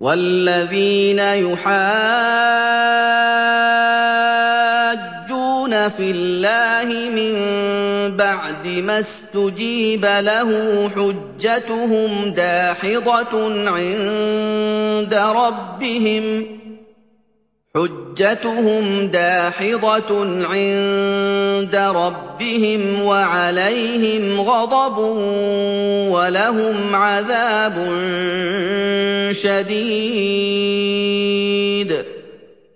وَالَّذِينَ يُحَاجُّونَ فِي اللَّهِ مِن بَعْدِ مَا اسْتُجِيبَ لَهُ حُجَّتُهُمْ دَاحِضَةٌ عِندَ رَبِّهِمْ وَعَلَيْهِمْ غَضَبٌ وَلَهُمْ عَذَابٌ شَدِيدٌ